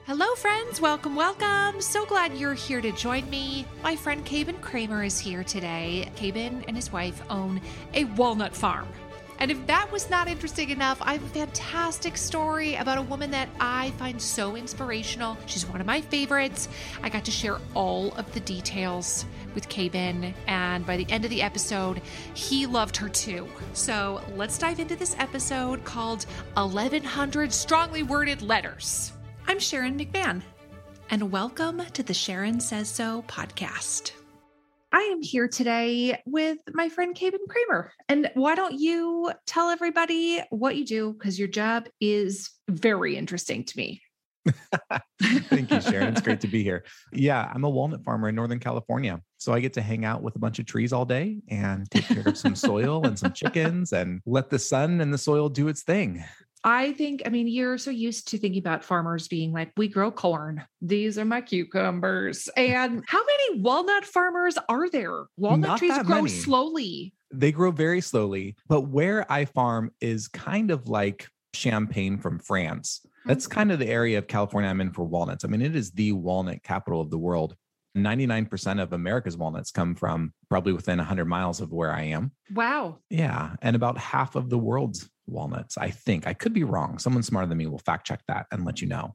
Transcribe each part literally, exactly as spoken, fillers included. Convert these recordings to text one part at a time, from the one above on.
Hello, friends. Welcome, welcome. So glad you're here to join me. My friend Caben Kramer is here today. Caben and his wife own a walnut farm. And if that was not interesting enough, I have a fantastic story about a woman that I find so inspirational. She's one of my favorites. I got to share all of the details with Caben, and by the end of the episode, he loved her too. So let's dive into this episode called eleven hundred Strongly Worded Letters. I'm Sharon McMahon, and welcome to the Sharon Says So podcast. I am here today with my friend Caben Kramer. And why don't you tell everybody what you do? Because your job is very interesting to me. Thank you, Sharon. It's great to be here. Yeah, I'm a walnut farmer in Northern California. So I get to hang out with a bunch of trees all day and take care of some soil and some chickens and let the sun and the soil do its thing. I think, I mean, you're so used to thinking about farmers being like, we grow corn. These are my cucumbers. And how many walnut farmers are there? Walnut Not trees that grow many. slowly. They grow very slowly, but where I farm is kind of like Champagne from France. That's kind of the area of California I'm in for walnuts. I mean, it is the walnut capital of the world. ninety-nine percent of America's walnuts come from probably within one hundred miles of where I am. Wow. Yeah. And about half of the world's walnuts, I think. I could be wrong. Someone smarter than me will fact check that and let you know.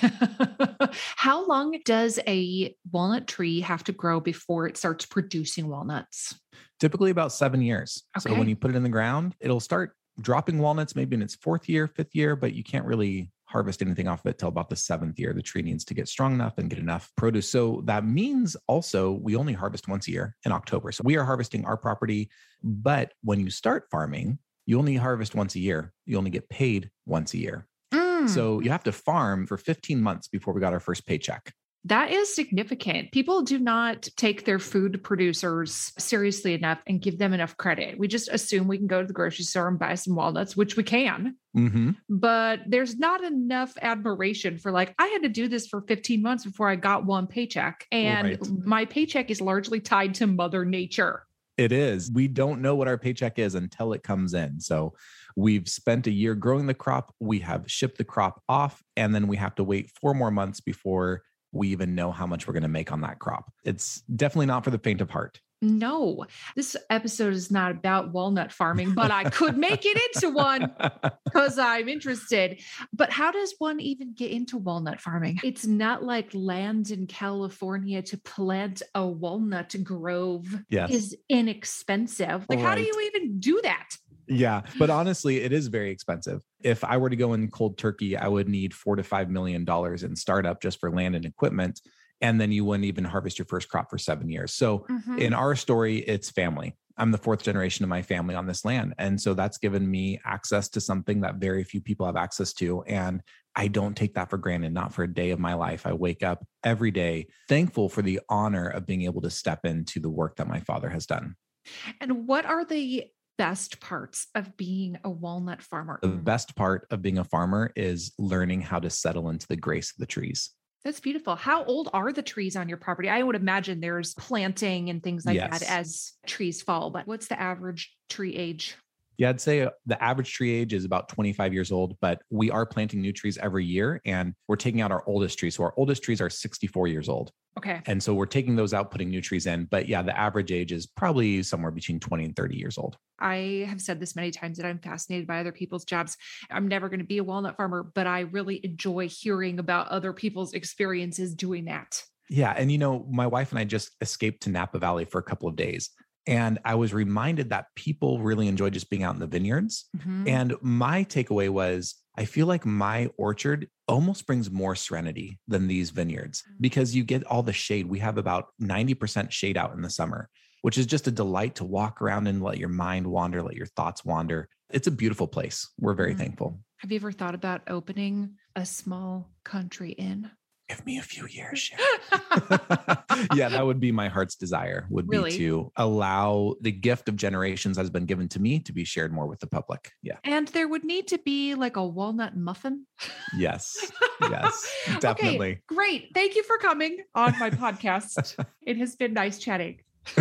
How long does a walnut tree have to grow before it starts producing walnuts? Typically about seven years. Okay. So when you put it in the ground, it'll start dropping walnuts maybe in its fourth year, fifth year, but you can't really harvest anything off of it till about the seventh year. The tree needs to get strong enough and get enough produce. So that means also we only harvest once a year in October. So we are harvesting our property, but when you start farming, you only harvest once a year. You only get paid once a year. Mm. So you have to farm for fifteen months before we got our first paycheck. That is significant. People do not take their food producers seriously enough and give them enough credit. We just assume we can go to the grocery store and buy some walnuts, which we can. Mm-hmm. But there's not enough admiration for like, I had to do this for fifteen months before I got one paycheck. And Right. my paycheck is largely tied to Mother Nature. It is. We don't know what our paycheck is until it comes in. So we've spent a year growing the crop. We have shipped the crop off, and then we have to wait four more months before we even know how much we're going to make on that crop. It's definitely not for the faint of heart. No, this episode is not about walnut farming, but I could make it into one because I'm interested. But how does one even get into walnut farming? It's not like land in California to plant a walnut grove Yes. is inexpensive. Like, how do Right. you even do that? Yeah. But honestly, it is very expensive. If I were to go in cold turkey, I would need four to five million dollars in startup just for land and equipment. And then you wouldn't even harvest your first crop for seven years. So Mhm. in our story, it's family. I'm the fourth generation of my family on this land. And so that's given me access to something that very few people have access to. And I don't take that for granted, not for a day of my life. I wake up every day thankful for the honor of being able to step into the work that my father has done. And what are the best parts of being a walnut farmer? The best part of being a farmer is learning how to settle into the grace of the trees. That's beautiful. How old are the trees on your property? I would imagine there's planting and things like Yes. that as trees fall, but what's the average tree age? Yeah, I'd say the average tree age is about twenty-five years old, but we are planting new trees every year and we're taking out our oldest trees. So our oldest trees are sixty-four years old. Okay. And so we're taking those out, putting new trees in. But yeah, the average age is probably somewhere between twenty and thirty years old. I have said this many times that I'm fascinated by other people's jobs. I'm never going to be a walnut farmer, but I really enjoy hearing about other people's experiences doing that. Yeah. And, you know, my wife and I just escaped to Napa Valley for a couple of days. And I was reminded that people really enjoy just being out in the vineyards. Mhm. And my takeaway was, I feel like my orchard almost brings more serenity than these vineyards because you get all the shade. We have about ninety percent shade out in the summer, which is just a delight to walk around and let your mind wander, let your thoughts wander. It's a beautiful place. We're very Mhm. thankful. Have you ever thought about opening a small country inn? Give me a few years, Sharon. Yeah, that would be my heart's desire, would Really? be to allow the gift of generations that has been given to me to be shared more with the public. Yeah. And there would need to be like a walnut muffin. Yes. Yes, definitely. Okay, great. Thank you for coming on my podcast. It has been nice chatting.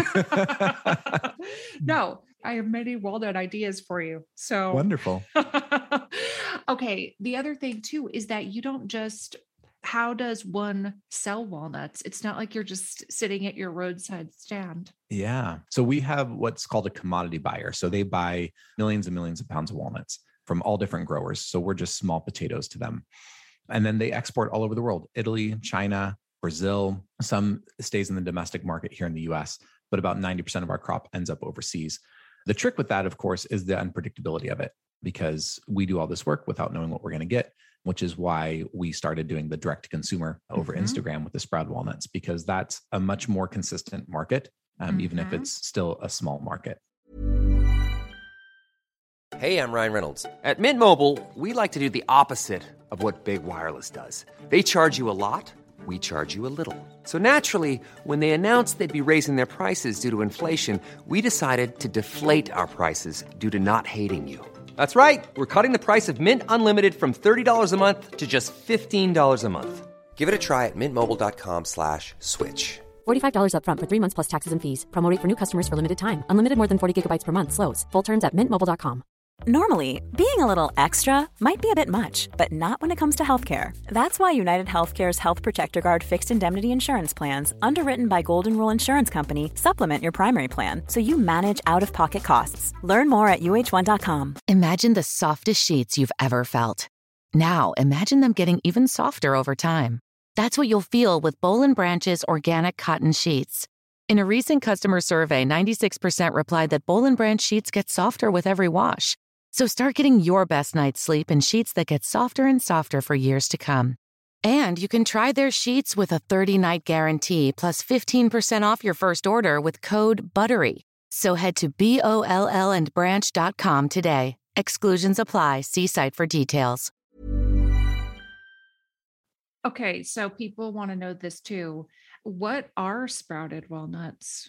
No, I have many walnut ideas for you. So Wonderful. okay. The other thing too is that you don't just how does one sell walnuts? It's not like you're just sitting at your roadside stand. Yeah. So we have what's called a commodity buyer. So they buy millions and millions of pounds of walnuts from all different growers. So we're just small potatoes to them. And then they export all over the world, Italy, China, Brazil. Some stays in the domestic market here in the U S, but about ninety percent of our crop ends up overseas. The trick with that, of course, is the unpredictability of it, because we do all this work without knowing what we're going to get, which is why we started doing the direct to consumer over mm-hmm. Instagram with the Sprouted Walnuts, because that's a much more consistent market, um, mm-hmm. even if it's still a small market. Hey, I'm Ryan Reynolds. At Mint Mobile, we like to do the opposite of what Big Wireless does. They charge you a lot. We charge you a little. So naturally, when they announced they'd be raising their prices due to inflation, we decided to deflate our prices due to not hating you. That's right. We're cutting the price of Mint Unlimited from thirty dollars a month to just fifteen dollars a month. Give it a try at mintmobile.com slash switch. forty-five dollars up front for three months plus taxes and fees. Promo rate for new customers for limited time. Unlimited more than forty gigabytes per month. Slows full terms at mint mobile dot com. Normally, being a little extra might be a bit much, but not when it comes to healthcare. That's why United Healthcare's Health Protector Guard fixed indemnity insurance plans, underwritten by Golden Rule Insurance Company, supplement your primary plan so you manage out-of-pocket costs. Learn more at U H one dot com. Imagine the softest sheets you've ever felt. Now, imagine them getting even softer over time. That's what you'll feel with Boll and Branch's organic cotton sheets. In a recent customer survey, ninety-six percent replied that Boll and Branch sheets get softer with every wash. So start getting your best night's sleep in sheets that get softer and softer for years to come. And you can try their sheets with a thirty-night guarantee plus fifteen percent off your first order with code BUTTERY. So head to B O L L and branch dot com today. Exclusions apply. See site for details. Okay, so people want to know this too. What are sprouted walnuts?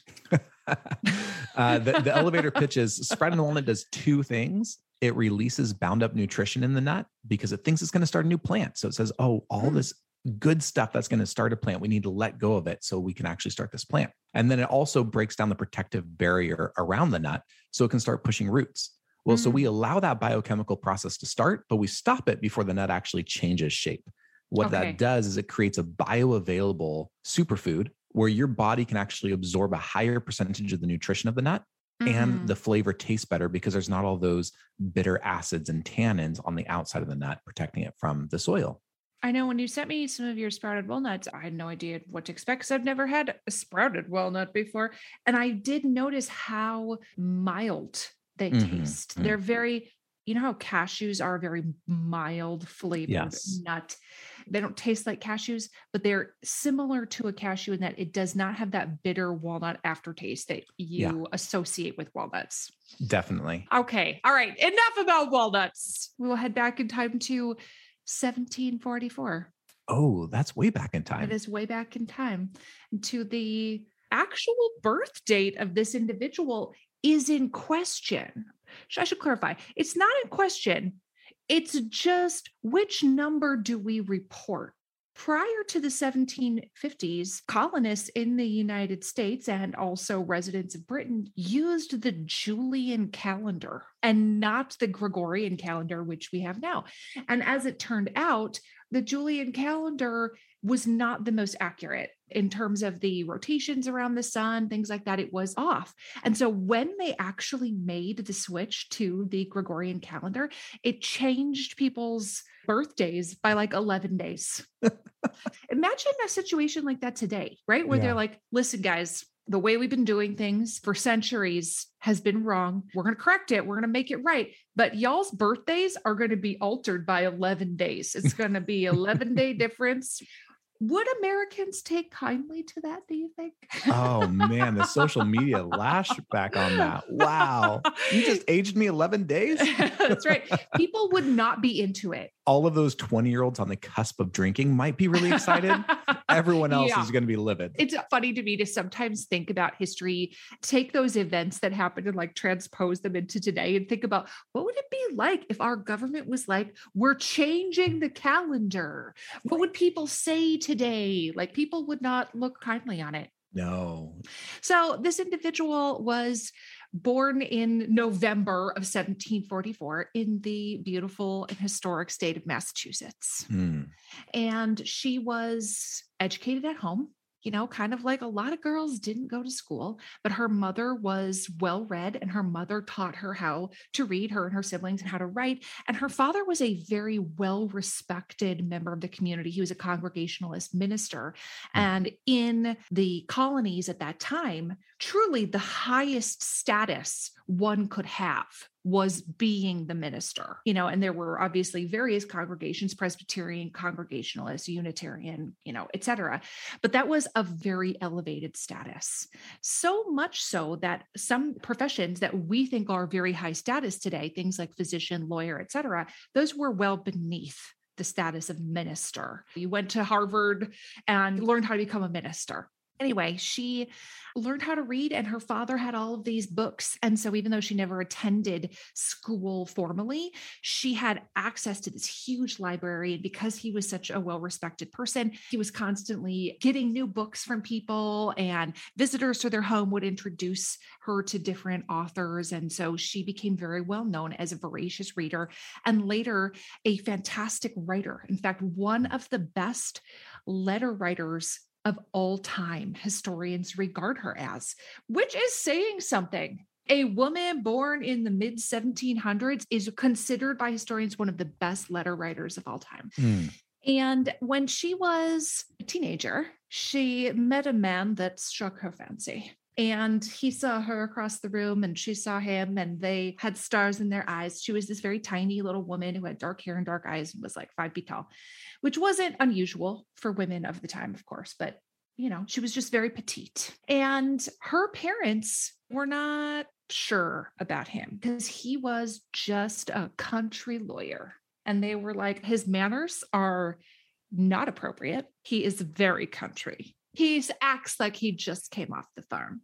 uh, the, the elevator pitch is sprouted walnut does two things. It releases bound up nutrition in the nut because it thinks it's going to start a new plant. So it says, oh, all this good stuff that's going to start a plant, we need to let go of it so we can actually start this plant. And then it also breaks down the protective barrier around the nut so it can start pushing roots. Well, mm. so we allow that biochemical process to start, but we stop it before the nut actually changes shape. What okay. that does is it creates a bioavailable superfood where your body can actually absorb a higher percentage of the nutrition of the nut. Mm-hmm. And the flavor tastes better because there's not all those bitter acids and tannins on the outside of the nut protecting it from the soil. I know when you sent me some of your sprouted walnuts, I had no idea what to expect because I've never had a sprouted walnut before. And I did notice how mild they mm-hmm. taste. Mm-hmm. They're very, you know how cashews are a very mild flavored yes. nut. They don't taste like cashews, but they're similar to a cashew in that it does not have that bitter walnut aftertaste that you yeah. associate with walnuts. Definitely. Okay. All right. Enough about walnuts. We will head back in time to seventeen forty-four. Oh, that's way back in time. It is way back in time. To the actual birth date of this individual is in question. I should clarify. It's not in question. It's just which number do we report? Prior to the seventeen fifties, colonists in the United States and also residents of Britain used the Julian calendar and not the Gregorian calendar, which we have now. And as it turned out, the Julian calendar was not the most accurate in terms of the rotations around the sun, things like that. It was off. And so when they actually made the switch to the Gregorian calendar, it changed people's birthdays by like eleven days. Imagine a situation like that today, right? Where yeah. they're like, listen, guys, the way we've been doing things for centuries has been wrong. We're going to correct it. We're going to make it right. But y'all's birthdays are going to be altered by eleven days. It's going to be eleven day difference. Would Americans take kindly to that, do you think? Oh, man, the social media lash back on that. Wow. You just aged me eleven days? That's right. People would not be into it. All of those twenty-year-olds on the cusp of drinking might be really excited. Everyone else yeah. is going to be livid. It's funny to me to sometimes think about history, take those events that happened and like transpose them into today and think about what would it be like if our government was like, we're changing the calendar? What would people say today? Like people would not look kindly on it. No. So this individual was born in November of seventeen forty-four in the beautiful and historic state of Massachusetts. Mm. And she was educated at home. You know, kind of like a lot of girls didn't go to school, but her mother was well-read and her mother taught her how to read, her and her siblings, and how to write. And her father was a very well-respected member of the community. He was a Congregationalist minister. And in the colonies at that time, truly the highest status one could have was being the minister, you know, and there were obviously various congregations, Presbyterian, Congregationalist, Unitarian, you know, et cetera. But that was a very elevated status. So much so that some professions that we think are very high status today, things like physician, lawyer, et cetera, those were well beneath the status of minister. You went to Harvard and learned how to become a minister. Anyway, she learned how to read and her father had all of these books. And so even though she never attended school formally, she had access to this huge library. And because he was such a well-respected person, he was constantly getting new books from people, and visitors to their home would introduce her to different authors. And so she became very well known as a voracious reader and later a fantastic writer. In fact, one of the best letter writers of all time, historians regard her as, which is saying something. A woman born in the mid seventeen hundreds is considered by historians one of the best letter writers of all time. Mm. And when she was a teenager, she met a man that struck her fancy. And he saw her across the room and she saw him, and they had stars in their eyes. She was this very tiny little woman who had dark hair and dark eyes and was like five feet tall, which wasn't unusual for women of the time, of course, but you know, she was just very petite. And her parents were not sure about him because he was just a country lawyer. And they were like, his manners are not appropriate. He is very country. He acts like he just came off the farm.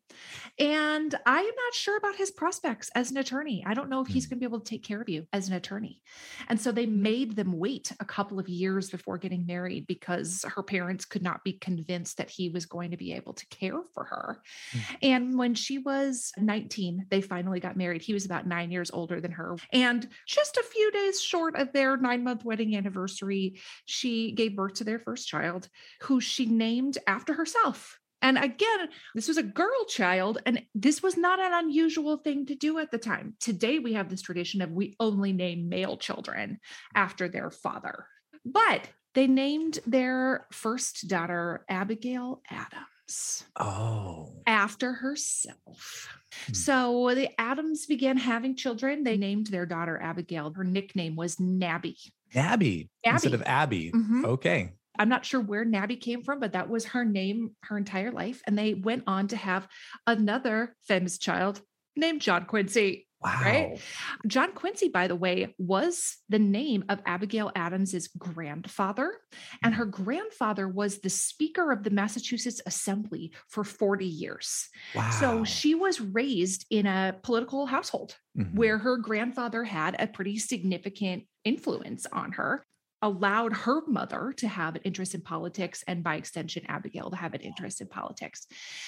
And I am not sure about his prospects as an attorney. I don't know if he's going to be able to take care of you as an attorney. And so they made them wait a couple of years before getting married because her parents could not be convinced that he was going to be able to care for her. Mm-hmm. And when she was nineteen, they finally got married. He was about nine years older than her. And just a few days short of their nine-month wedding anniversary, she gave birth to their first child, who she named after her herself. And again, this was a girl child, and this was not an unusual thing to do at the time. Today, we have this tradition of we only name male children after their father. But they named their first daughter Abigail Adams. Oh. After herself. Hmm. So the Adams began having children. They named their daughter Abigail. Her nickname was Nabby. Nabby, Abby. Instead of Abby. Mm-hmm. Okay. I'm not sure where Nabby came from, but that was her name her entire life. And they went on to have another famous child named John Quincy. Wow. Right? John Quincy, by the way, was the name of Abigail Adams's grandfather. And her grandfather was the Speaker of the Massachusetts Assembly for forty years. Wow. So she was raised in a political household mm-hmm. where her grandfather had a pretty significant influence on her, allowed her mother to have an interest in politics, and by extension, Abigail to have an interest in politics.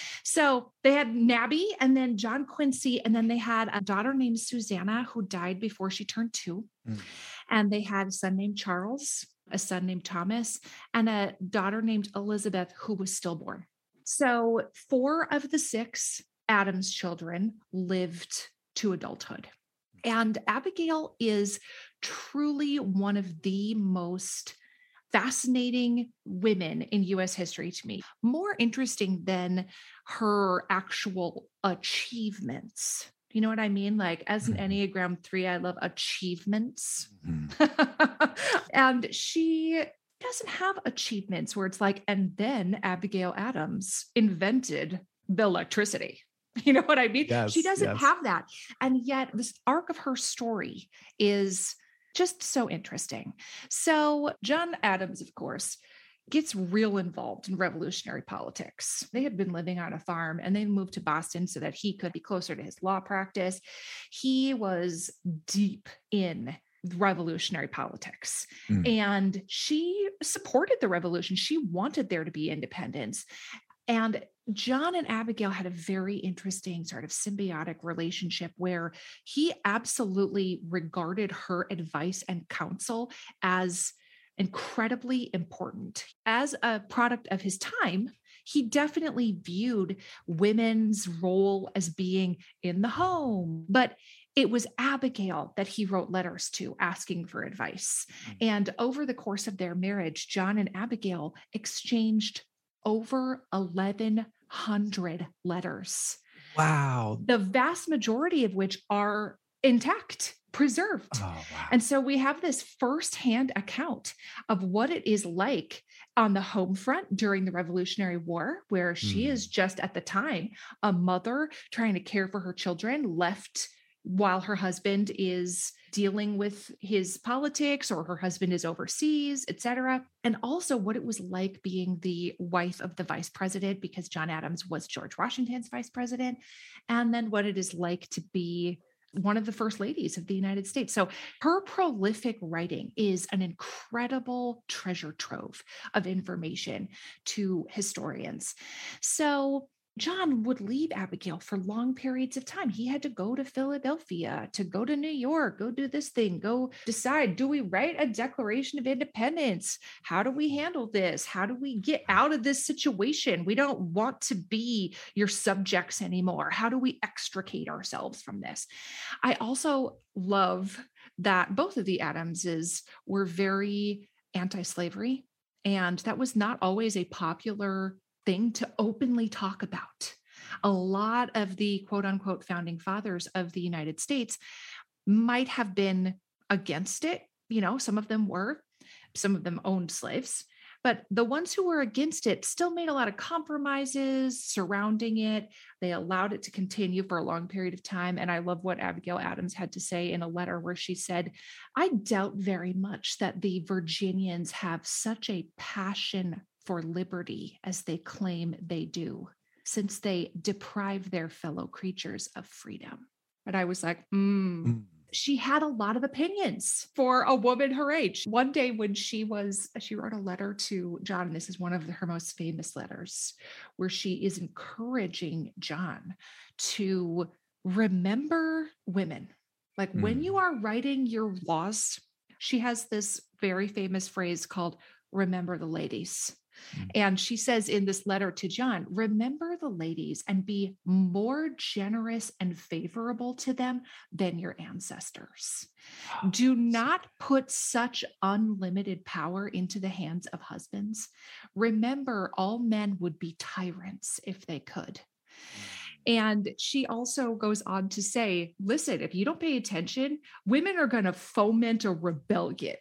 So they had Nabby and then John Quincy, and then they had a daughter named Susanna who died before she turned two. Mm. And they had a son named Charles, a son named Thomas, and a daughter named Elizabeth who was stillborn. So four of the six Adams children lived to adulthood. And Abigail is truly one of the most fascinating women in U S history to me. More interesting than her actual achievements. You know what I mean? Like as an Enneagram three, I love achievements. Mm-hmm. And she doesn't have achievements where it's like, and then Abigail Adams invented the electricity. You know what I mean? Yes, she doesn't yes. have that. And yet this arc of her story is just so interesting. So John Adams, of course, gets real involved in revolutionary politics. They had been living on a farm and they moved to Boston so that he could be closer to his law practice. He was deep in revolutionary politics. Mm. And she supported the revolution. She wanted there to be independence. And John and Abigail had a very interesting sort of symbiotic relationship where he absolutely regarded her advice and counsel as incredibly important. As a product of his time, he definitely viewed women's role as being in the home, but it was Abigail that he wrote letters to asking for advice. Mm-hmm. And over the course of their marriage, John and Abigail exchanged over eleven hundred letters. Wow. The vast majority of which are intact, preserved. Oh, wow. And so we have this firsthand account of what it is like on the home front during the Revolutionary War, where she mm. is just at the time a mother trying to care for her children, left while her husband is dealing with his politics or her husband is overseas, et cetera. And also what it was like being the wife of the vice president, because John Adams was George Washington's vice president. And then what it is like to be one of the first ladies of the United States. So her prolific writing is an incredible treasure trove of information to historians. So John would leave Abigail for long periods of time. He had to go to Philadelphia, to go to New York, go do this thing, go decide, do we write a Declaration of Independence? How do we handle this? How do we get out of this situation? We don't want to be your subjects anymore. How do we extricate ourselves from this? I also love that both of the Adamses were very anti-slavery, and that was not always a popular thing to openly talk about. A lot of the quote unquote founding fathers of the United States might have been against it. You know, some of them were, some of them owned slaves, but the ones who were against it still made a lot of compromises surrounding it. They allowed it to continue for a long period of time. And I love what Abigail Adams had to say in a letter where she said, I doubt very much that the Virginians have such a passion for liberty as they claim they do, since they deprive their fellow creatures of freedom. And I was like, mm. Mm. She had a lot of opinions for a woman her age. One day when she was, she wrote a letter to John, and this is one of the, her most famous letters, where she is encouraging John to remember women. Like mm. when you are writing your laws, she has this very famous phrase called, remember the ladies. And she says in this letter to John, remember the ladies and be more generous and favorable to them than your ancestors. Do not put such unlimited power into the hands of husbands. Remember, all men would be tyrants if they could. And she also goes on to say, listen, if you don't pay attention, women are going to foment a rebellion.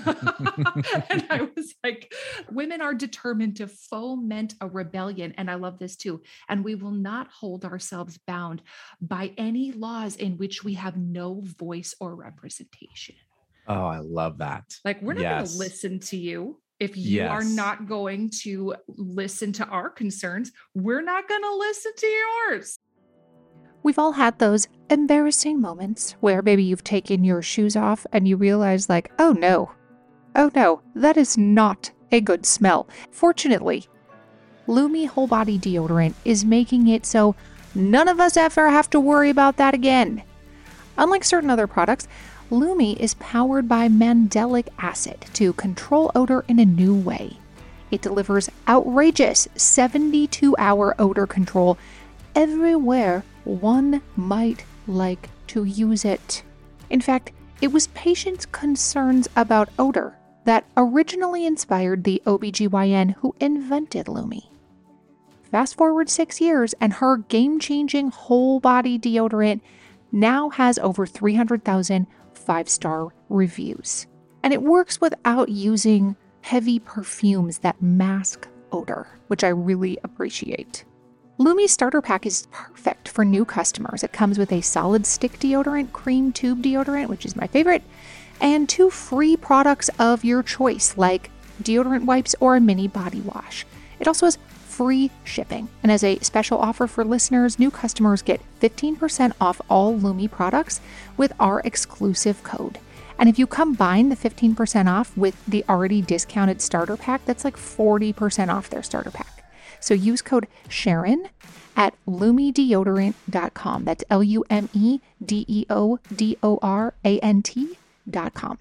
And I was like, women are determined to foment a rebellion. And I love this too. And we will not hold ourselves bound by any laws in which we have no voice or representation. Oh, I love that. Like, we're not yes. going to listen to you. If you yes. are not going to listen to our concerns, we're not going to listen to yours. We've all had those embarrassing moments where maybe you've taken your shoes off and you realize like, oh no, oh no, that is not a good smell. Fortunately, Lume Whole Body Deodorant is making it so none of us ever have to worry about that again. Unlike certain other products, Lume is powered by mandelic acid to control odor in a new way. It delivers outrageous seventy-two hour odor control everywhere one might like to use it. In fact, it was patients' concerns about odor that originally inspired the O B G Y N who invented Lume. Fast forward six years and her game-changing whole body deodorant now has over three hundred thousand five-star reviews. And it works without using heavy perfumes that mask odor, which I really appreciate. Lume's starter pack is perfect for new customers. It comes with a solid stick deodorant, cream tube deodorant, which is my favorite, and two free products of your choice, like deodorant wipes or a mini body wash. It also has free shipping. And as a special offer for listeners, new customers get fifteen percent off all Lume products with our exclusive code. And if you combine the fifteen percent off with the already discounted starter pack, that's like forty percent off their starter pack. So use code Sharon at lumi deodorant dot com. That's L U M E D E O D O R A N T dot com.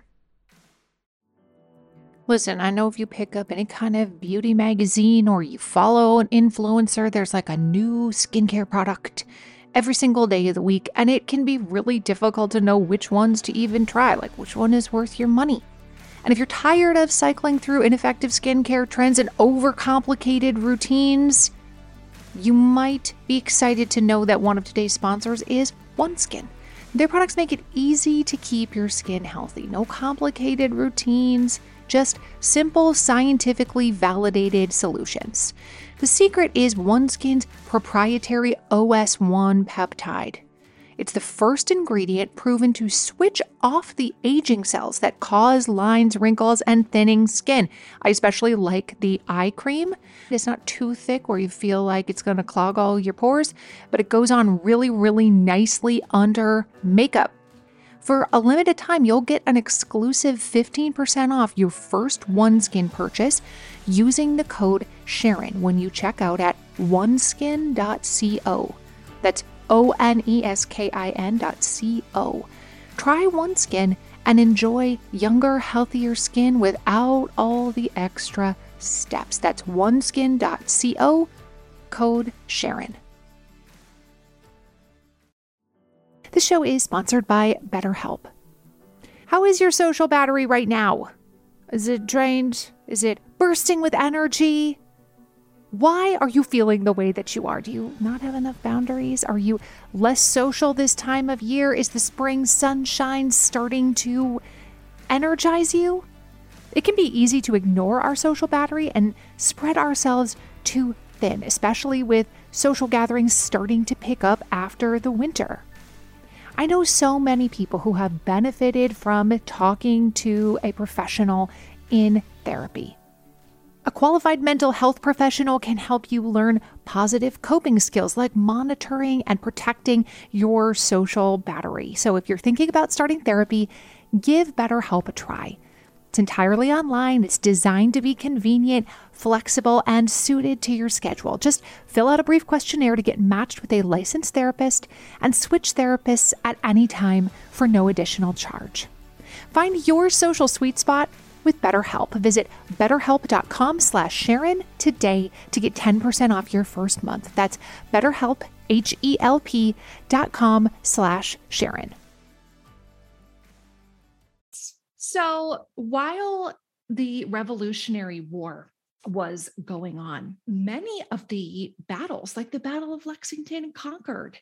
Listen, I know if you pick up any kind of beauty magazine or you follow an influencer, there's like a new skincare product every single day of the week, and it can be really difficult to know which ones to even try, like which one is worth your money. And if you're tired of cycling through ineffective skincare trends and overcomplicated routines, you might be excited to know that one of today's sponsors is OneSkin. Their products make it easy to keep your skin healthy. No complicated routines, just simple, scientifically validated solutions. The secret is OneSkin's proprietary O S one peptide. It's the first ingredient proven to switch off the aging cells that cause lines, wrinkles, and thinning skin. I especially like the eye cream. It's not too thick where you feel like it's going to clog all your pores, but it goes on really, really nicely under makeup. For a limited time, you'll get an exclusive fifteen percent off your first OneSkin purchase using the code Sharon when you check out at oneskin dot co. That's O N E S K I N dot C O. Try OneSkin and enjoy younger, healthier skin without all the extra steps. That's oneskin dot co, code Sharon. This show is sponsored by BetterHelp. How is your social battery right now? Is it drained? Is it bursting with energy? Why are you feeling the way that you are? Do you not have enough boundaries? Are you less social this time of year? Is the spring sunshine starting to energize you? It can be easy to ignore our social battery and spread ourselves too thin, especially with social gatherings starting to pick up after the winter. I know so many people who have benefited from talking to a professional in therapy. A qualified mental health professional can help you learn positive coping skills like monitoring and protecting your social battery. So if you're thinking about starting therapy, give BetterHelp a try. It's entirely online. It's designed to be convenient, flexible, and suited to your schedule. Just fill out a brief questionnaire to get matched with a licensed therapist and switch therapists at any time for no additional charge. Find your social sweet spot with BetterHelp. Visit betterhelp.com slash Sharon today to get ten percent off your first month. That's BetterHelp, H-E-L-P dot com slash Sharon. So while the Revolutionary War was going on, many of the battles, like the Battle of Lexington and Concord,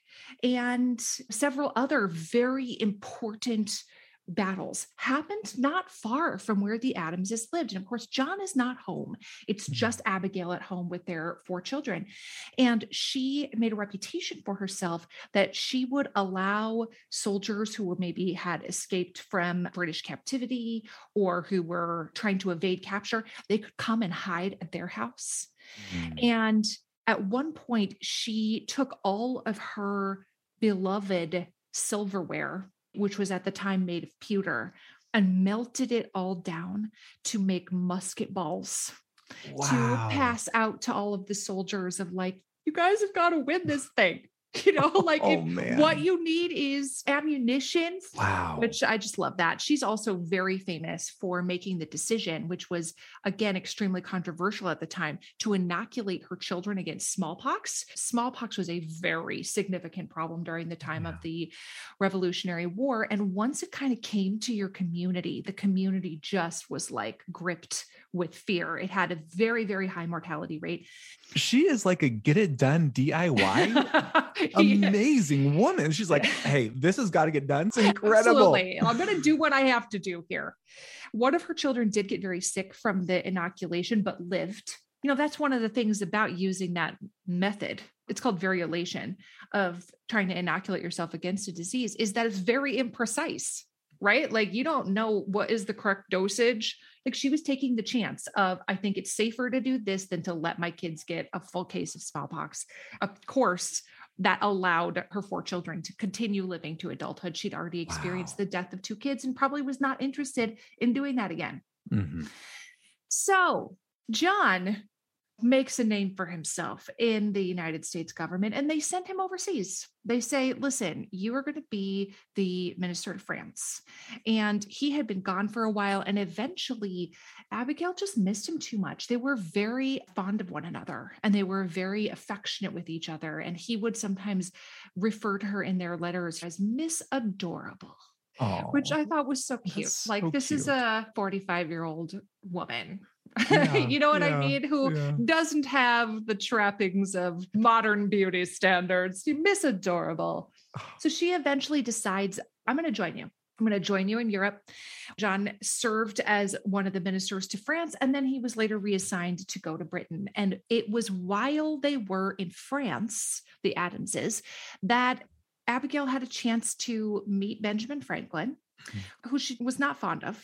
and several other very important battles happened not far from where the Adamses lived. And of course, John is not home. It's just Abigail at home with their four children. And she made a reputation for herself that she would allow soldiers who maybe had escaped from British captivity or who were trying to evade capture, they could come and hide at their house. Mm. And at one point, she took all of her beloved silverware, which was at the time made of pewter, and melted it all down to make musket balls. Wow. To pass out to all of the soldiers of like, you guys have got to win this thing. You know, like oh, if, man. what you need is ammunition. Wow. Which I just love that. She's also very famous for making the decision, which was, again, extremely controversial at the time, to inoculate her children against smallpox. Smallpox was a very significant problem during the time yeah. of the Revolutionary War. And once it kind of came to your community, the community just was like gripped with fear. It had a very, very high mortality rate. She is like a get it done D I Y. Amazing woman. She's like, hey, this has got to get done. It's incredible. Absolutely. I'm going to do what I have to do here. One of her children did get very sick from the inoculation, but lived. You know, that's one of the things about using that method. It's called variolation, of trying to inoculate yourself against a disease, is that it's very imprecise, right? Like you don't know what is the correct dosage. Like she was taking the chance of, I think it's safer to do this than to let my kids get a full case of smallpox. Of course, that allowed her four children to continue living to adulthood. She'd already experienced wow. the death of two kids and probably was not interested in doing that again. Mm-hmm. So John makes a name for himself in the United States government, and they send him overseas. They say, listen, you are going to be the minister to France. And he had been gone for a while, and eventually Abigail just missed him too much. They were very fond of one another, and they were very affectionate with each other. And he would sometimes refer to her in their letters as Miss Adorable. Aww, which I thought was so cute. Like, so this cute. is a forty-five-year-old woman. Yeah, you know what yeah, I mean? Who yeah. doesn't have the trappings of modern beauty standards. Miss Adorable. So she eventually decides, I'm going to join you. I'm going to join you in Europe. John served as one of the ministers to France, and then he was later reassigned to go to Britain. And it was while they were in France, the Adamses, that Abigail had a chance to meet Benjamin Franklin, who she was not fond of,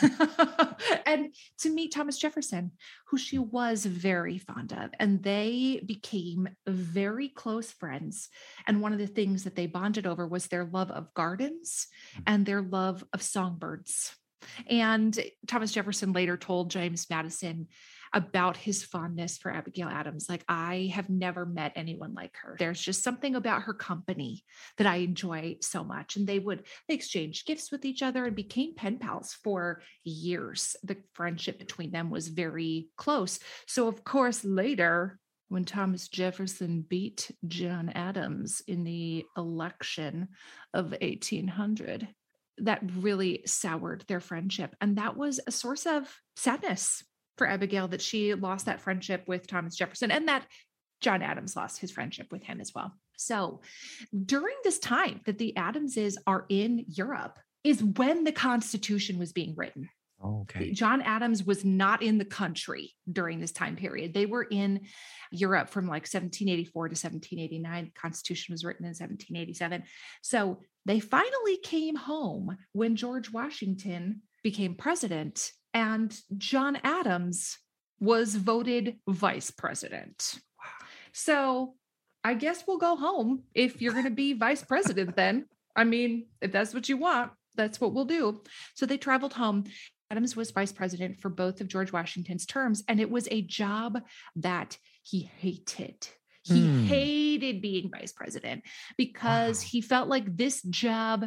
and to meet Thomas Jefferson, who she was very fond of. And they became very close friends. And one of the things that they bonded over was their love of gardens and their love of songbirds. And Thomas Jefferson later told James Madison about his fondness for Abigail Adams. Like, I have never met anyone like her. There's just something about her company that I enjoy so much. And they would they exchanged gifts with each other and became pen pals for years. The friendship between them was very close. So, of course, later, when Thomas Jefferson beat John Adams in the election of eighteen hundred, that really soured their friendship. And that was a source of sadness for Abigail, that she lost that friendship with Thomas Jefferson, and that John Adams lost his friendship with him as well. So during this time that the Adamses are in Europe is when the Constitution was being written. Okay. John Adams was not in the country during this time period. They were in Europe from like seventeen eighty-four to seventeen eighty-nine. The Constitution was written in seventeen eighty-seven. So they finally came home when George Washington became president, and John Adams was voted vice president. Wow. So I guess we'll go home if you're going to be vice president then. I mean, if that's what you want, that's what we'll do. So they traveled home. Adams was vice president for both of George Washington's terms, and it was a job that he hated. He mm. hated being vice president because wow. he felt like this job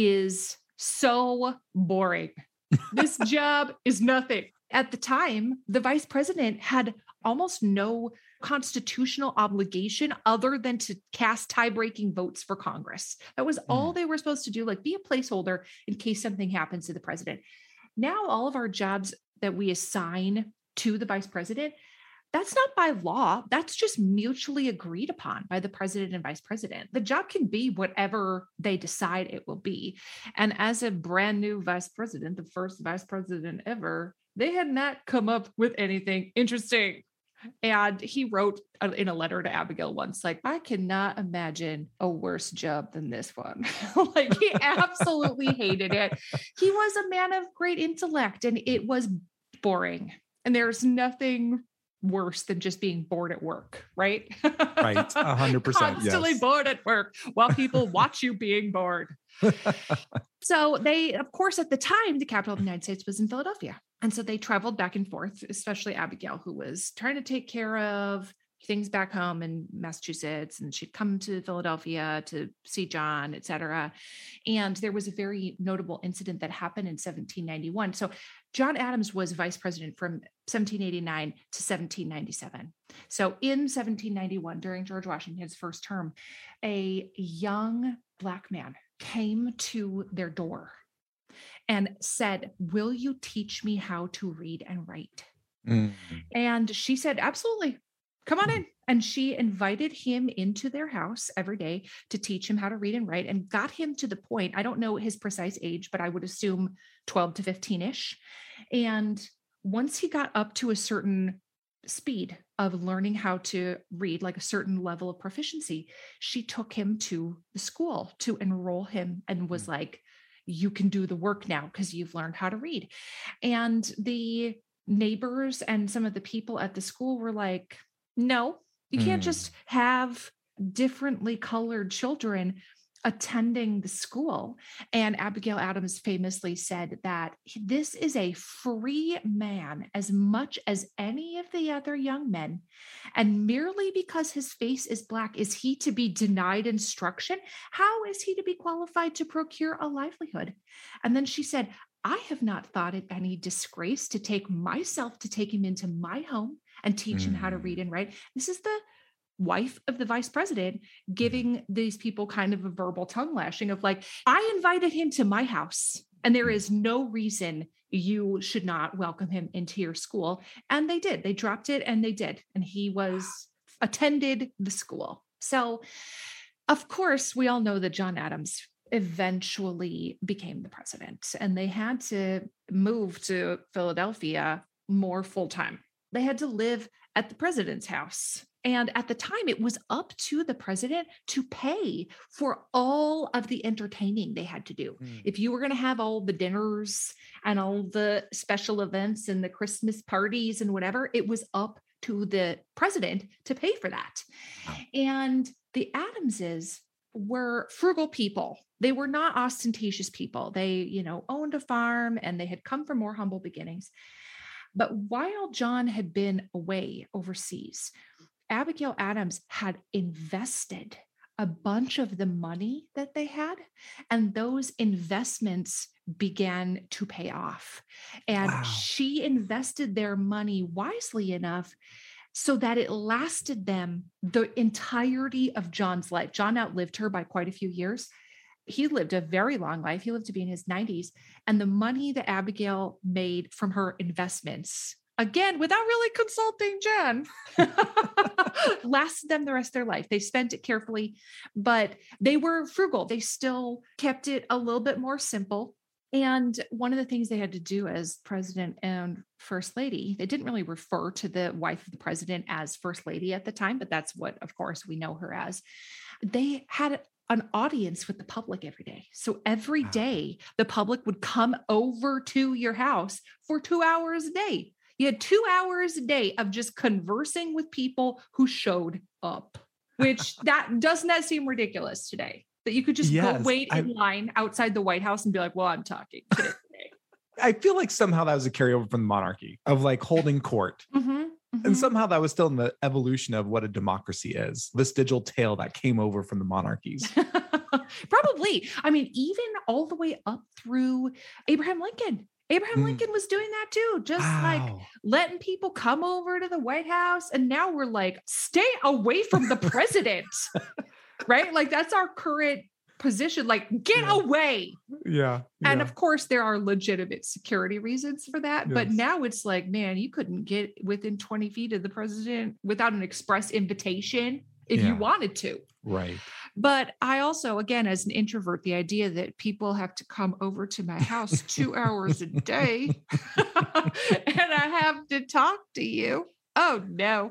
is so boring. This job is nothing. At the time, the vice president had almost no constitutional obligation other than to cast tie-breaking votes for Congress. That was mm. all they were supposed to do, like be a placeholder in case something happens to the president. Now, all of our jobs that we assign to the vice president, that's not by law. That's just mutually agreed upon by the president and vice president. The job can be whatever they decide it will be. And as a brand new vice president, the first vice president ever, they had not come up with anything interesting. And he wrote in a letter to Abigail once, like, I cannot imagine a worse job than this one. Like, he absolutely hated it. He was a man of great intellect, and it was boring. And there's nothing worse than just being bored at work, right? Right. A hundred percent. Constantly yes. bored at work while people watch you being bored. So they, of course, at the time, the capital of the United States was in Philadelphia. And so they traveled back and forth, especially Abigail, who was trying to take care of things back home in Massachusetts. And she'd come to Philadelphia to see John, et cetera. And there was a very notable incident that happened in seventeen ninety-one. So John Adams was vice president from seventeen eighty-nine to seventeen ninety-seven. So in seventeen ninety-one, during George Washington's first term, a young Black man came to their door and said, will you teach me how to read and write? Mm. And she said, absolutely. Come on in. And she invited him into their house every day to teach him how to read and write, and got him to the point, I don't know his precise age, but I would assume twelve to fifteen-ish. And once he got up to a certain speed of learning how to read, like a certain level of proficiency, she took him to the school to enroll him and was like, you can do the work now because you've learned how to read. And the neighbors and some of the people at the school were like, no, you can't mm. just have differently colored children attending the school. And Abigail Adams famously said that this is a free man as much as any of the other young men. And merely because his face is black, is he to be denied instruction? How is he to be qualified to procure a livelihood? And then she said, I have not thought it any disgrace to take myself to take him into my home and teach mm. him how to read and write. This is the wife of the vice president giving these people kind of a verbal tongue lashing of like, I invited him to my house and there is no reason you should not welcome him into your school. And they did. They dropped it and they did. And he was attended the school. So of course, we all know that John Adams eventually became the president and they had to move to Philadelphia more full-time. They had to live at the president's house. And at the time, it was up to the president to pay for all of the entertaining they had to do. Mm. If you were going to have all the dinners and all the special events and the Christmas parties and whatever, it was up to the president to pay for that. Wow. And the Adamses were frugal people. They were not ostentatious people. They, you know, owned a farm and they had come from more humble beginnings. But while John had been away overseas, Abigail Adams had invested a bunch of the money that they had, and those investments began to pay off. And wow. she invested their money wisely enough so that it lasted them the entirety of John's life. John outlived her by quite a few years. He lived a very long life. He lived to be in his nineties. And the money that Abigail made from her investments, again, without really consulting John, lasted them the rest of their life. They spent it carefully, but they were frugal. They still kept it a little bit more simple. And one of the things they had to do as president and first lady, they didn't really refer to the wife of the president as first lady at the time, but that's what, of course, we know her as. They had an audience with the public every day. So every day the public would come over to your house for two hours a day. You had two hours a day of just conversing with people who showed up, which that doesn't that seem ridiculous today? That you could just yes, go wait in I, line outside the White House and be like, well, I'm talking today. I feel like somehow that was a carryover from the monarchy of like holding court. Mm-hmm, mm-hmm. And somehow that was still in the evolution of what a democracy is. This digital tale that came over from the monarchies. Probably. I mean, even all the way up through Abraham Lincoln. Abraham mm. Lincoln was doing that too, just wow. like letting people come over to the White House. And now we're like, stay away from the president, right? Like that's our current position, like get yeah. away. Yeah, yeah. And of course there are legitimate security reasons for that. Yes. But now it's like, man, you couldn't get within twenty feet of the president without an express invitation if yeah. you wanted to. Right. But I also, again, as an introvert, the idea that people have to come over to my house two hours a day and I have to talk to you. Oh, no.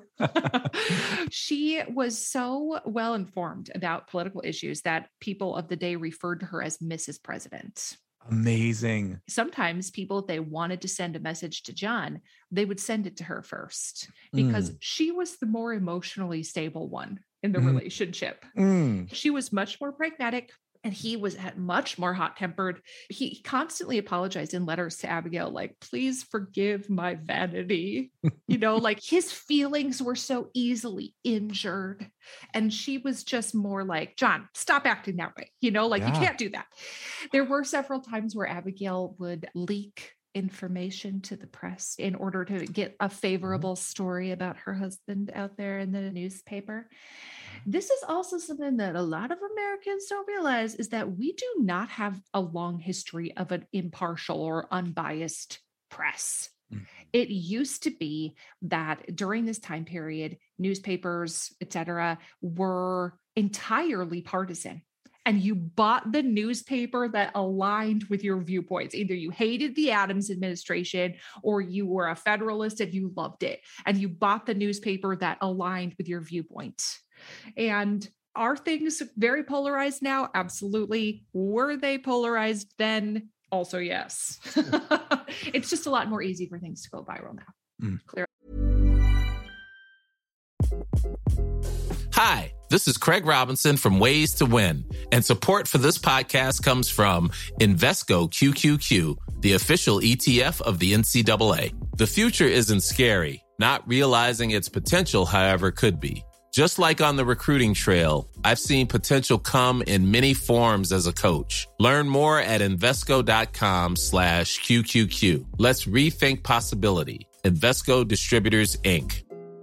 She was so well informed about political issues that people of the day referred to her as Missus President. Amazing. Sometimes people, if they wanted to send a message to John, they would send it to her first because mm. she was the more emotionally stable one in the mm. relationship. Mm. She was much more pragmatic and he was much more hot-tempered. He constantly apologized in letters to Abigail, like, please forgive my vanity. You know, like his feelings were so easily injured. And she was just more like, John, stop acting that way. You know, like yeah. you can't do that. There were several times where Abigail would leak information to the press in order to get a favorable story about her husband out there in the newspaper. This is also something that a lot of Americans don't realize is that we do not have a long history of an impartial or unbiased press. Mm-hmm. It used to be that during this time period, newspapers, et cetera, were entirely partisan. And you bought the newspaper that aligned with your viewpoints. Either you hated the Adams administration or you were a Federalist and you loved it. And you bought the newspaper that aligned with your viewpoint. And are things very polarized now? Absolutely. Were they polarized then? Also, yes. It's just a lot more easy for things to go viral now. Mm. Clearly. Hi, this is Craig Robinson from Ways to Win, and support for this podcast comes from Invesco Q Q Q, the official E T F of the N C double A. The future isn't scary. Not realizing its potential, however, could be. Just like on the recruiting trail, I've seen potential come in many forms as a coach. Learn more at Invesco.com slash QQQ. Let's rethink possibility. Invesco Distributors, Incorporated.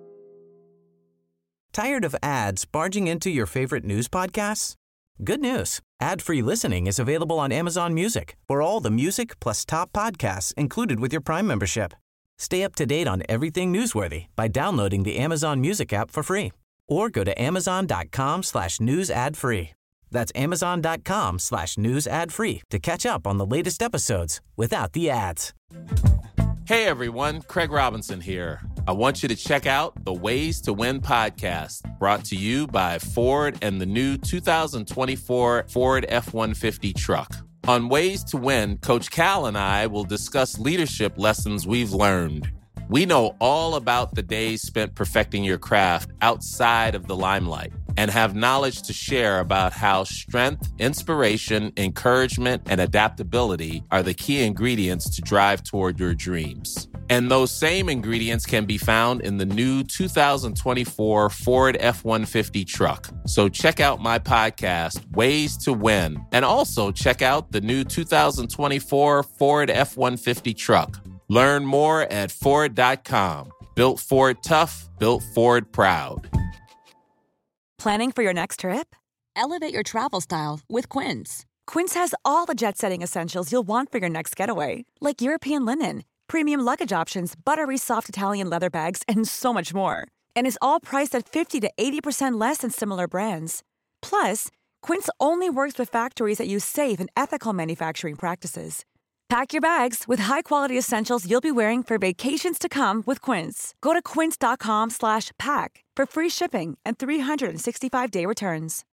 Tired of ads barging into your favorite news podcasts? Good news. Ad-free listening is available on Amazon Music for all the music plus top podcasts included with your Prime membership. Stay up to date on everything newsworthy by downloading the Amazon Music app for free or go to amazon.com slash news ad free. That's amazon.com slash news ad free to catch up on the latest episodes without the ads. Hey everyone, Craig Robinson here. I want you to check out the Ways to Win podcast, brought to you by Ford and the new two thousand twenty-four Ford F one fifty truck. On Ways to Win, Coach Cal and I will discuss leadership lessons we've learned. We know all about the days spent perfecting your craft outside of the limelight and have knowledge to share about how strength, inspiration, encouragement, and adaptability are the key ingredients to drive toward your dreams. And those same ingredients can be found in the new two thousand twenty-four Ford F one fifty truck. So check out my podcast, Ways to Win, and also check out the new two thousand twenty-four Ford F one fifty truck. Learn more at Ford dot com. Built Ford tough, built Ford proud. Planning for your next trip? Elevate your travel style with Quince. Quince has all the jet-setting essentials you'll want for your next getaway, like European linen, premium luggage options, buttery soft Italian leather bags, and so much more. And is all priced at fifty to eighty percent less than similar brands. Plus, Quince only works with factories that use safe and ethical manufacturing practices. Pack your bags with high-quality essentials you'll be wearing for vacations to come with Quince. Go to quince.com slash pack for free shipping and three hundred sixty-five day returns.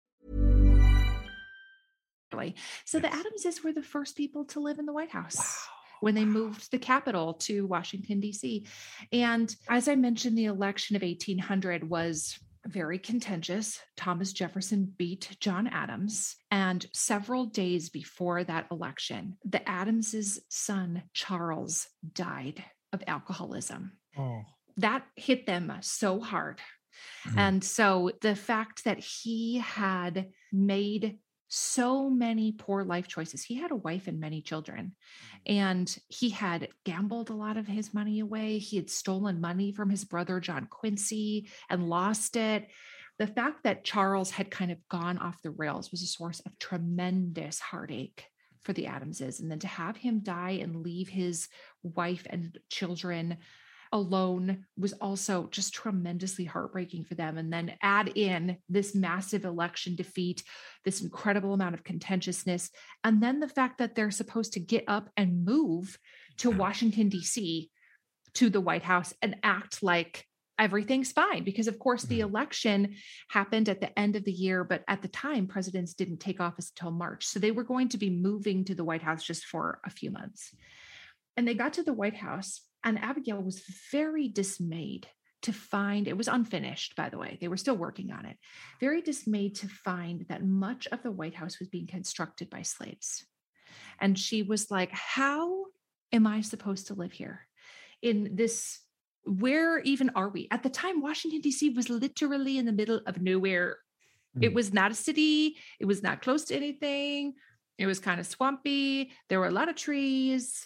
So the Adamses were the first people to live in the White House. Wow. When they moved the capital to Washington, D C. And as I mentioned, the election of eighteen hundred was very contentious. Thomas Jefferson beat John Adams. And several days before that election, the Adamses' son, Charles, died of alcoholism. Oh. That hit them so hard. Mm-hmm. And so the fact that he had made so many poor life choices. He had a wife and many children, and he had gambled a lot of his money away. He had stolen money from his brother, John Quincy, and lost it. The fact that Charles had kind of gone off the rails was a source of tremendous heartache for the Adamses. And then to have him die and leave his wife and children alone was also just tremendously heartbreaking for them. And then add in this massive election defeat, this incredible amount of contentiousness, and then the fact that they're supposed to get up and move to Washington, D C, to the White House and act like everything's fine. Because of course the election happened at the end of the year, but at the time presidents didn't take office until March. So they were going to be moving to the White House just for a few months. And they got to the White House, and Abigail was very dismayed to find, it was unfinished, by the way, they were still working on it, very dismayed to find that much of the White House was being constructed by slaves. And she was like, how am I supposed to live here in this, where even are we? At the time, Washington, D C was literally in the middle of nowhere. Mm. It was not a city. It was not close to anything. It was kind of swampy. There were a lot of trees.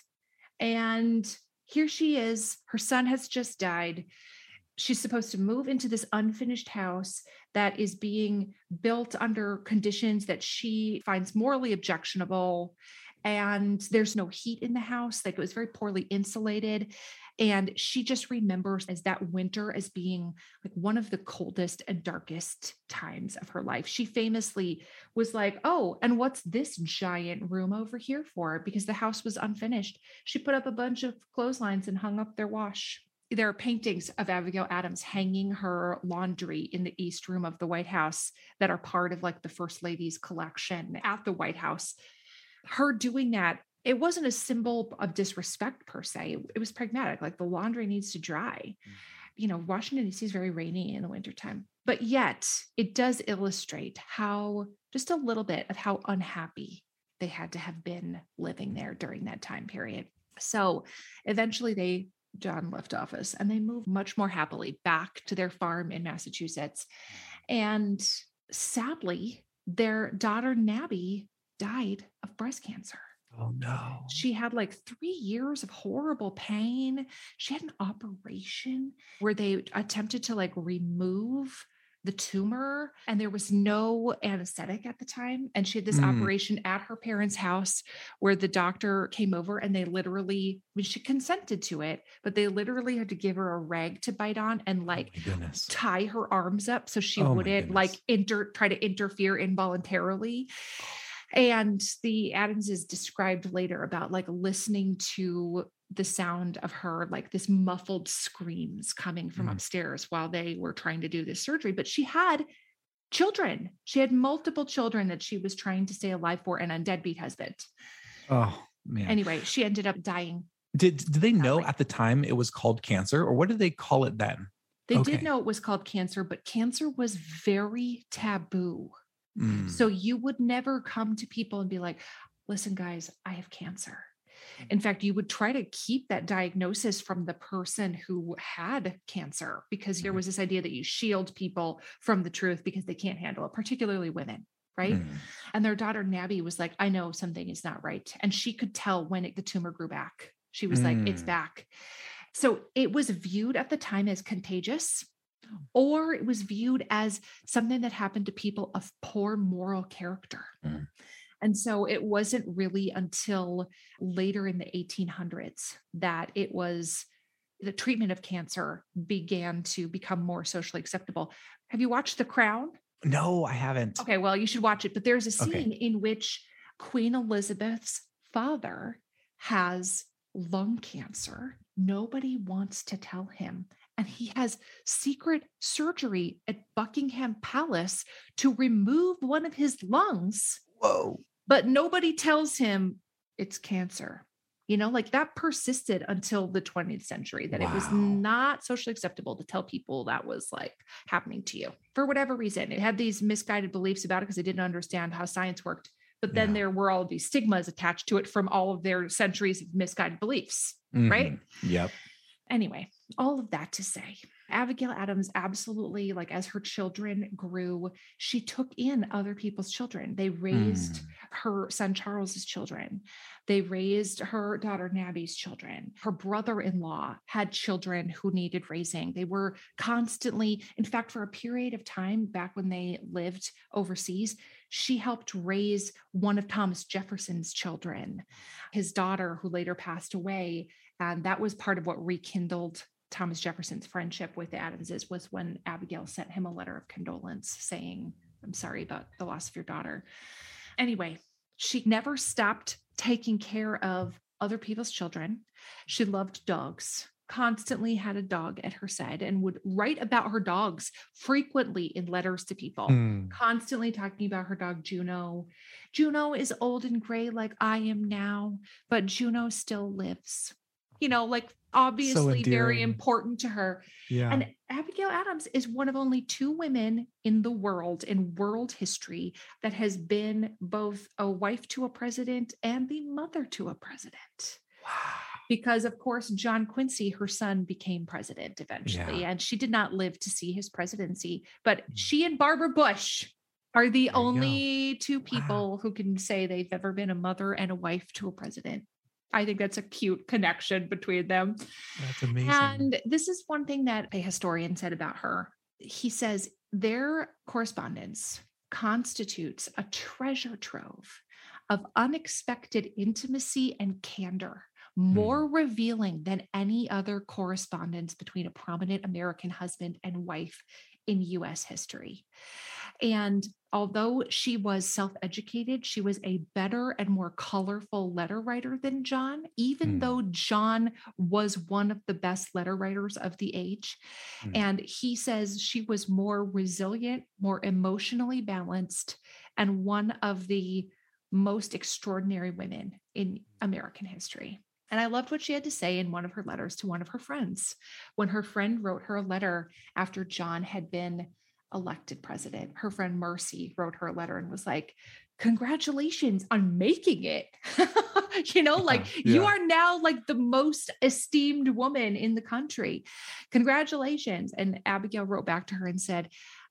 And here she is, her son has just died. She's supposed to move into this unfinished house that is being built under conditions that she finds morally objectionable. And there's no heat in the house. Like, it was very poorly insulated. And she just remembers as that winter as being like one of the coldest and darkest times of her life. She famously was like, oh, and what's this giant room over here for? Because the house was unfinished. She put up a bunch of clotheslines and hung up their wash. There are paintings of Abigail Adams hanging her laundry in the East Room of the White House that are part of like the First Lady's collection at the White House. Her doing that, it wasn't a symbol of disrespect per se. It was pragmatic, like the laundry needs to dry. you know, Washington, D C is very rainy in the wintertime, but yet it does illustrate how just a little bit of how unhappy they had to have been living there during that time period. So eventually they, John left office and they moved much more happily back to their farm in Massachusetts. And sadly, their daughter Nabby died of breast cancer. Oh no. She had like three years of horrible pain. She had an operation where they attempted to like remove the tumor and there was no anesthetic at the time. And she had this Mm. operation at her parents' house where the doctor came over and they literally, I mean, she consented to it, but they literally had to give her a rag to bite on and like Oh my goodness. tie her arms up so she Oh my wouldn't goodness. like inter try to interfere involuntarily. And the Adamses described later about like listening to the sound of her, like this muffled screams coming from Mm. upstairs while they were trying to do this surgery. But she had children. She had multiple children that she was trying to stay alive for and a deadbeat husband. Oh man. Anyway, she ended up dying. Did did they know Sadly. at the time it was called cancer, or what did they call it then? They Okay. did know it was called cancer, but cancer was very taboo. Mm. So you would never come to people and be like, listen, guys, I have cancer. In fact, you would try to keep that diagnosis from the person who had cancer because there was this idea that you shield people from the truth because they can't handle it, particularly women. Right. Mm. And their daughter, Nabby, was like, I know something is not right. And she could tell when it, the tumor grew back. She was like, it's Mm. back. So it was viewed at the time as contagious, or it was viewed as something that happened to people of poor moral character. Mm. And so it wasn't really until later in the eighteen hundreds that it was the treatment of cancer began to become more socially acceptable. Have you watched The Crown? No, I haven't. Okay, well, you should watch it. But there's a scene Okay. in which Queen Elizabeth's father has lung cancer. Nobody wants to tell him. And he has secret surgery at Buckingham Palace to remove one of his lungs, Whoa. but nobody tells him it's cancer. You know, like that persisted until the twentieth century, that it was Wow. not socially acceptable to tell people that was like happening to you for whatever reason. It had these misguided beliefs about it because they didn't understand how science worked. But then Yeah. there were all these stigmas attached to it from all of their centuries of misguided beliefs, right? Mhm. Yep. Anyway, all of that to say, Abigail Adams absolutely, like as her children grew, she took in other people's children. They raised Mm. her son Charles's children. They raised her daughter Nabby's children. Her brother-in-law had children who needed raising. They were constantly, in fact, for a period of time back when they lived overseas, she helped raise one of Thomas Jefferson's children, his daughter, who later passed away. And that was part of what rekindled Thomas Jefferson's friendship with the Adamses, was when Abigail sent him a letter of condolence saying, I'm sorry about the loss of your daughter. Anyway, she never stopped taking care of other people's children. She loved dogs, constantly had a dog at her side, and would write about her dogs frequently in letters to people, Mm. constantly talking about her dog, Juno. Juno is old and gray like I am now, but Juno still lives. You know, like obviously very endearing. important to her. Yeah. And Abigail Adams is one of only two women in the world, in world history, that has been both a wife to a president and the mother to a president. Wow. Because, of course, John Quincy, her son, became president eventually, Yeah. and she did not live to see his presidency. But she and Barbara Bush are the There you go. only two Wow. people who can say they've ever been a mother and a wife to a president. I think that's a cute connection between them. That's amazing. And this is one thing that a historian said about her. He says their correspondence constitutes a treasure trove of unexpected intimacy and candor, more revealing than any other correspondence between a prominent American husband and wife in U S history. And although she was self-educated, she was a better and more colorful letter writer than John, even Mm. though John was one of the best letter writers of the age. Mm. And he says she was more resilient, more emotionally balanced, and one of the most extraordinary women in American history. And I loved what she had to say in one of her letters to one of her friends. When her friend wrote her a letter after John had been elected president, her friend Mercy wrote her a letter and was like, congratulations on making it. You know, like Yeah. you are now like the most esteemed woman in the country. Congratulations. And Abigail wrote back to her and said,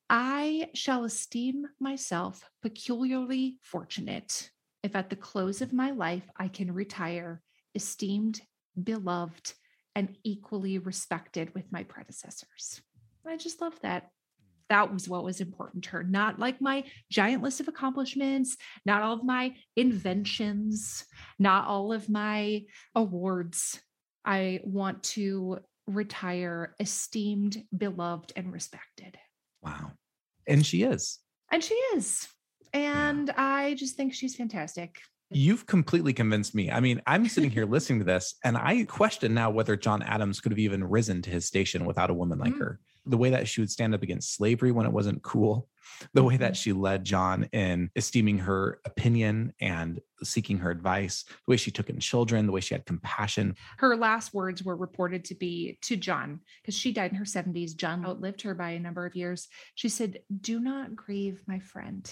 I shall esteem myself peculiarly fortunate if at the close of my life I can retire esteemed, beloved, and equally respected with my predecessors. I just love that. That was what was important to her. Not like my giant list of accomplishments, not all of my inventions, not all of my awards. I want to retire esteemed, beloved, and respected. Wow. And she is. And she is. And yeah. I just think she's fantastic. You've completely convinced me. I mean, I'm sitting here listening to this and I question now whether John Adams could have even risen to his station without a woman like mm-hmm. her. The way that she would stand up against slavery when it wasn't cool, the way that she led John in esteeming her opinion and seeking her advice, the way she took in children, the way she had compassion. Her last words were reported to be to John, because she died in her seventies. John outlived her by a number of years. She said, do not grieve, my friend,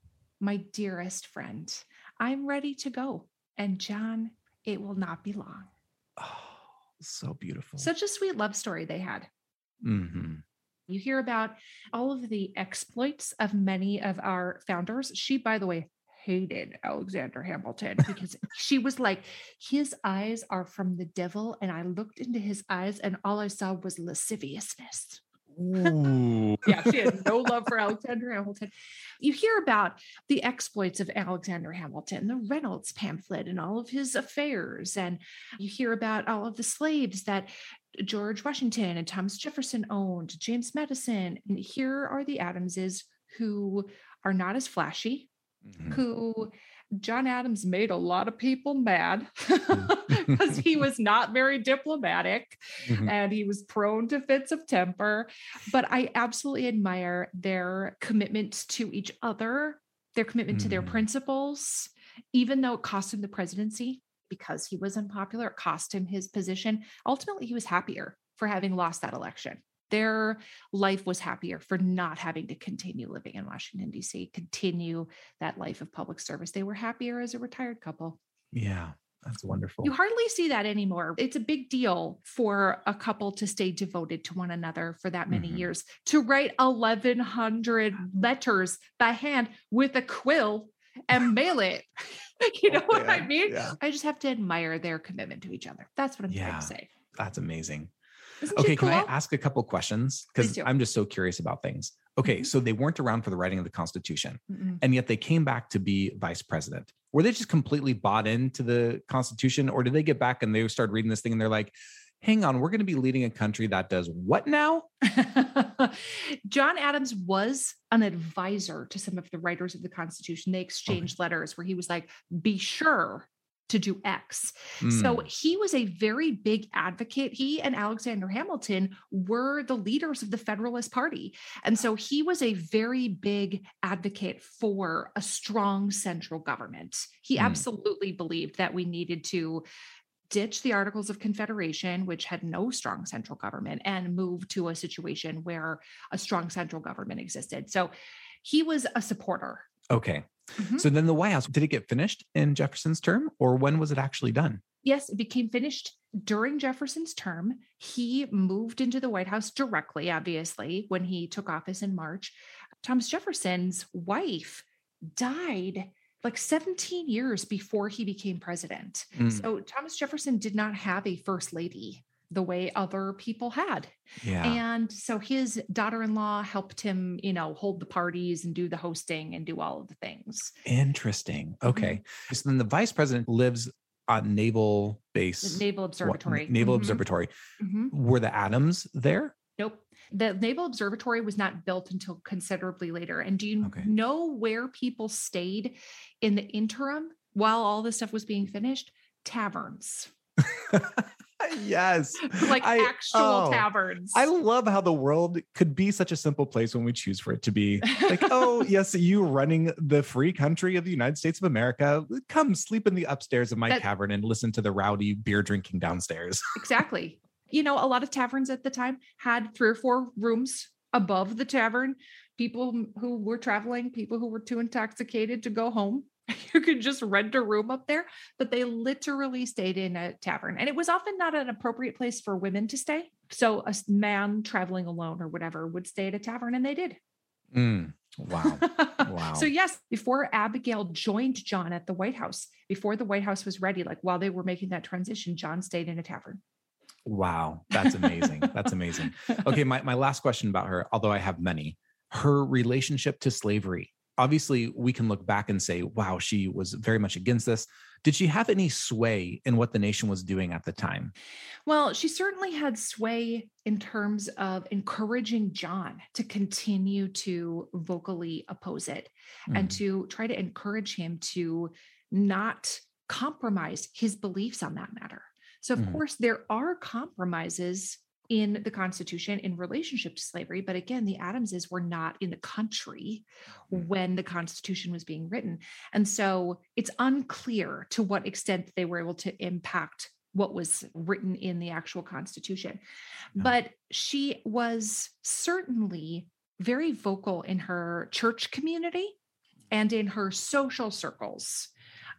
my dearest friend. I'm ready to go. And John, it will not be long. Oh, so beautiful. Such a sweet love story they had. Mm-hmm. You hear about all of the exploits of many of our founders. She, by the way, hated Alexander Hamilton because she was like, his eyes are from the devil. And I looked into his eyes and all I saw was lasciviousness. Ooh. Yeah, she had no love for Alexander Hamilton. You hear about the exploits of Alexander Hamilton, the Reynolds pamphlet and all of his affairs. And you hear about all of the slaves that George Washington and Thomas Jefferson owned, James Madison. And here are the Adamses who are not as flashy, mm-hmm. who John Adams made a lot of people mad because he was not very diplomatic mm-hmm. and he was prone to fits of temper. But I absolutely admire their commitment to each other, their commitment mm-hmm. to their principles, even though it cost him the presidency because he was unpopular, it cost him his position. Ultimately, he was happier for having lost that election. Their life was happier for not having to continue living in Washington, D C, continue that life of public service. They were happier as a retired couple. Yeah, that's wonderful. You hardly see that anymore. It's a big deal for a couple to stay devoted to one another for that many mm-hmm. years, to write eleven hundred letters by hand with a quill and mail it. You know oh, what yeah, I mean? Yeah. I just have to admire their commitment to each other. That's what I'm yeah, trying to say. That's amazing. Isn't okay, cool? Can I ask a couple questions? Because I'm just so curious about things. Okay, mm-hmm. so they weren't around for the writing of the Constitution, mm-hmm. and yet they came back to be vice president. Were they just completely bought into the Constitution, or did they get back and they started reading this thing and they're like, hang on, we're going to be leading a country that does what now? John Adams was an advisor to some of the writers of the Constitution. They exchanged okay. letters where he was like, be sure to do X. Mm. So he was a very big advocate. He and Alexander Hamilton were the leaders of the Federalist Party. And so he was a very big advocate for a strong central government. He mm. absolutely believed that we needed to ditch the Articles of Confederation, which had no strong central government, and move to a situation where a strong central government existed. So he was a supporter. Okay. Mm-hmm. So then the White House, did it get finished in Jefferson's term, or when was it actually done? Yes, it became finished during Jefferson's term. He moved into the White House directly, obviously, when he took office in March. Thomas Jefferson's wife died like seventeen years before he became president. Mm. So Thomas Jefferson did not have a first lady the way other people had. Yeah. And so his daughter-in-law helped him, you know, hold the parties and do the hosting and do all of the things. Interesting. Okay. Mm-hmm. So then the vice president lives on Naval Base. The Naval Observatory. What, Naval mm-hmm. Observatory. Mm-hmm. Were the Adams there? Nope. The Naval Observatory was not built until considerably later. And do you okay. know where people stayed in the interim while all this stuff was being finished? Taverns. Yes. Like I- actual oh, taverns. I love how the world could be such a simple place when we choose for it to be. Like, oh, yes, you running the free country of the United States of America. Come sleep in the upstairs of my That- cavern and listen to the rowdy beer drinking downstairs. Exactly. You know, a lot of taverns at the time had three or four rooms above the tavern. People who were traveling, people who were too intoxicated to go home, you could just rent a room up there, but they literally stayed in a tavern. And it was often not an appropriate place for women to stay. So a man traveling alone or whatever would stay at a tavern, and they did. Mm, wow. Wow. So yes, before Abigail joined John at the White House, before the White House was ready, like while they were making that transition, John stayed in a tavern. Wow. That's amazing. That's amazing. Okay. My, my last question about her, although I have many, her relationship to slavery. Obviously, we can look back and say, wow, she was very much against this. Did she have any sway in what the nation was doing at the time? Well, she certainly had sway in terms of encouraging John to continue to vocally oppose it mm. and to try to encourage him to not compromise his beliefs on that matter. So, of mm. course, there are compromises in the Constitution in relationship to slavery. But again, the Adamses were not in the country when the Constitution was being written. And so it's unclear to what extent they were able to impact what was written in the actual Constitution. No. But she was certainly very vocal in her church community and in her social circles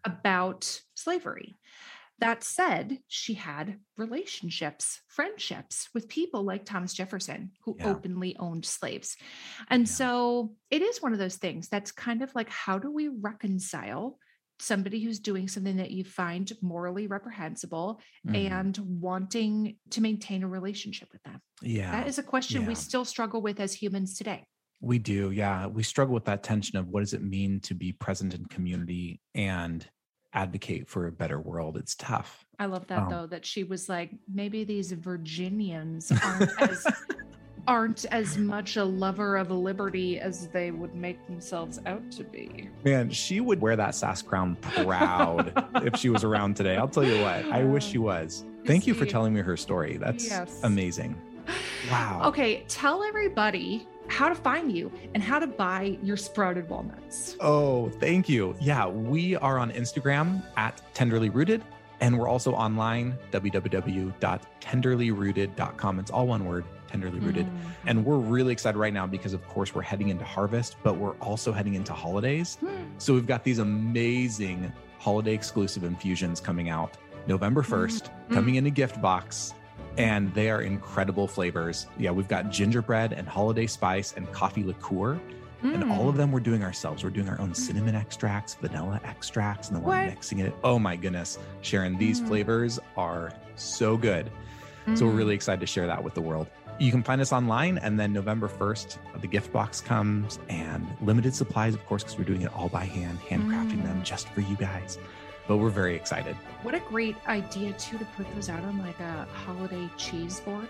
about slavery. That said, she had relationships, friendships with people like Thomas Jefferson, who yeah. openly owned slaves. And yeah. so it is one of those things that's kind of like, how do we reconcile somebody who's doing something that you find morally reprehensible mm. and wanting to maintain a relationship with them? Yeah. That is a question yeah. we still struggle with as humans today. We do. Yeah. We struggle with that tension of what does it mean to be present in community and advocate for a better world. It's tough. I love that um, though, that she was like, maybe these Virginians aren't as aren't as much a lover of liberty as they would make themselves out to be. Man, she would wear that sass crown proud if she was around today. I'll tell you what, I wish she was. Thank you for telling me her story. That's yes. amazing. Wow. Okay, tell everybody how to find you and how to buy your sprouted walnuts. Oh, thank you. Yeah, we are on Instagram at Tenderly Rooted, and we're also online, w w w dot tenderly rooted dot com. It's all one word, Tenderly Rooted. Mm. And we're really excited right now because, of course, we're heading into harvest, but we're also heading into holidays. Mm. So we've got these amazing holiday exclusive infusions coming out November first, mm. coming in a gift box. And they are incredible flavors. Yeah, we've got gingerbread and holiday spice and coffee liqueur. Mm. And all of them we're doing ourselves. We're doing our own cinnamon extracts, vanilla extracts, and then we're what? mixing it. Oh my goodness. Sharon, these mm. flavors are so good. Mm. So we're really excited to share that with the world. You can find us online, and then November first, the gift box comes, and limited supplies, of course, because we're doing it all by hand, handcrafting mm. them just for you guys. But we're very excited. What a great idea, too, to put those out on like a holiday cheese board.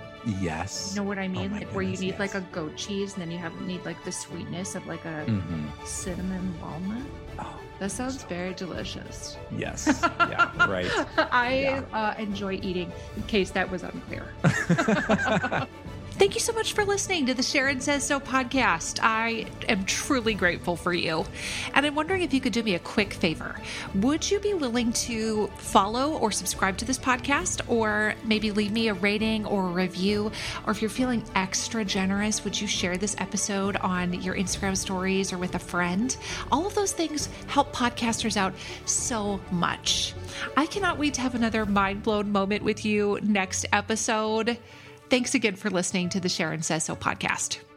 Yes. You know what I mean? Oh like where goodness, you need yes. like a goat cheese and then you have need like the sweetness of like a mm-hmm. cinnamon walnut. Oh, that sounds so very delicious. Yes. Yeah, right. I yeah. Uh, enjoy eating, in case that was unclear. Thank you so much for listening to the Sharon Says So podcast. I am truly grateful for you. And I'm wondering if you could do me a quick favor. Would you be willing to follow or subscribe to this podcast, or maybe leave me a rating or a review? Or if you're feeling extra generous, would you share this episode on your Instagram stories or with a friend? All of those things help podcasters out so much. I cannot wait to have another mind-blown moment with you next episode. Thanks again for listening to the Sharon Says So podcast.